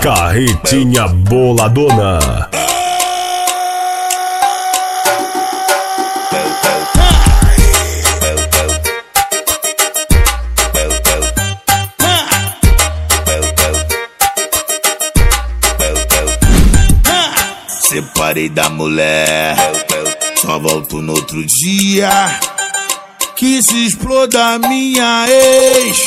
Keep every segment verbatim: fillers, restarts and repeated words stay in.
Carretinha boladona. Separei da mulher, só volto no outro dia. Que se exploda minha ex.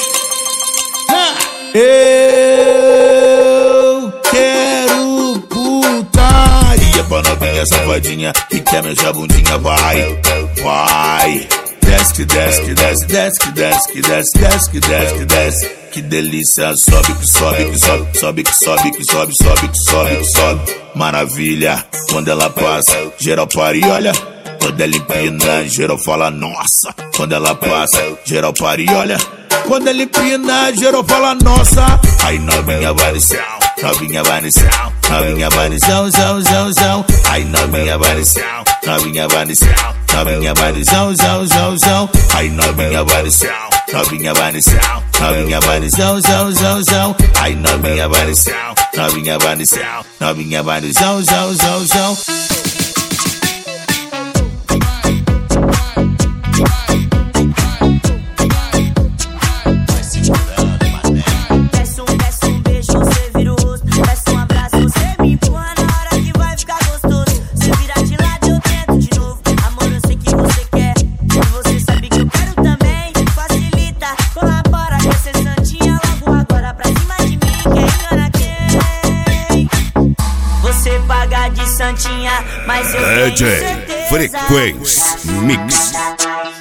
Eu quero putaria pra novinha safadinha que quer minha bundinha. Vai, vai. Desce que desce que desce, desce que desce que desce, desce que desce que desce. Que delícia, sobe que sobe que sobe, sobe que sobe que sobe, sobe que sobe que sobe. Maravilha, quando ela passa, geral para e olha. Quando ela empina, geral fala nossa. Quando ela passa, geral para e olha. Quando ela empina, geral fala nossa. Aí novinha vai no céu, novinha vai no céu, novinha vai no céu, céu, céu, céu. Aí novinha vai no céu, novinha vai no céu, novinha vai no céu, céu, céu, céu. Aí novinha vai no céu, novinha vai no céu, novinha vai no céu, céu, céu, céu. Aí novinha vai no céu, novinha vai no céu, novinha vai no céu, céu, céu, céu. Santinha, mas eu D J tenho certeza. Frequência Mix.